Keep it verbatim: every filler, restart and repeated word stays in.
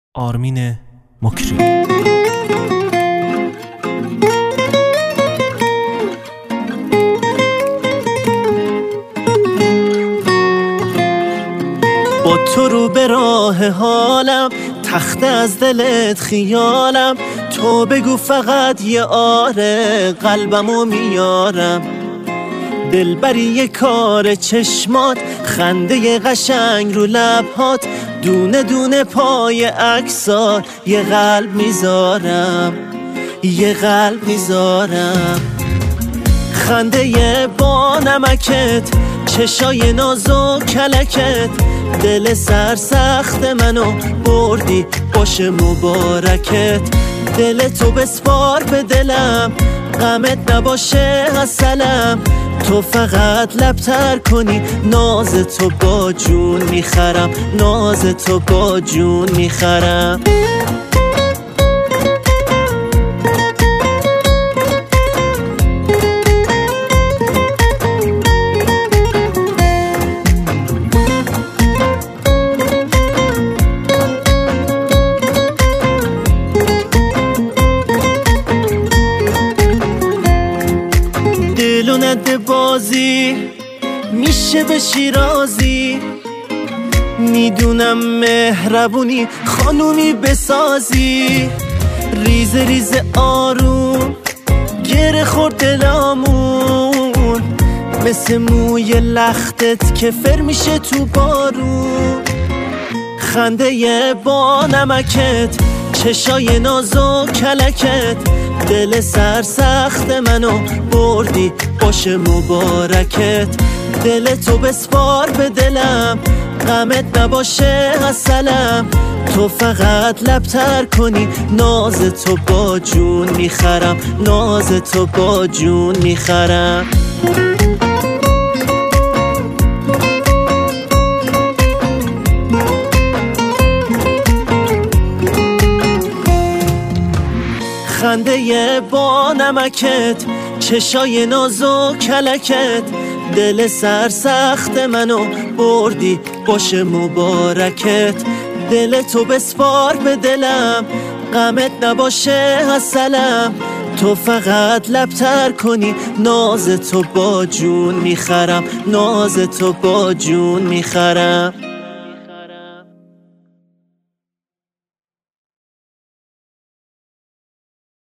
آرمین مکری. با تو رو به راه حالم، تخته از دلت خیالم. تو بگو فقط یه آره، قلبمو میارم. دلبری یه کار چشمات، خنده قشنگ رو لبهات. دونه دونه پای عکسات، یه قلب میذارم، یه قلب میذارم. خنده با نمکت، چشای ناز و کلکت. دل سرسخت منو بردی، باشه مبارکت. دل تو بسپار به دلم، غمت نباشه اصلم. تو فقط لبتر کنی، ناز تو با جون میخرم، ناز تو با جون میخرم. دلو نده بازی، میشه به شیرازی. میدونم مهربونی خانومی بسازی. ریز ریز آروم گره خورد دلامون، مثل موی لختت که فر میشه تو بارون. خنده با نمکت، چشای ناز و کلکت. دل سرسخت منو بردی، باشه مبارکت. دل تو بسپار به دلم، غمت نباشه اصلم. تو فقط لبتر کنی، ناز تو با جون میخرم، ناز تو با جون میخرم. خنده با نمکت، چشای ناز و کلکت. دل سرسخت منو بردی، باشه مبارکت. دل تو بسپار به دلم، غمت نباشه اصلم. تو فقط لبتر کنی، ناز تو با جون میخرم، ناز تو با جون میخرم.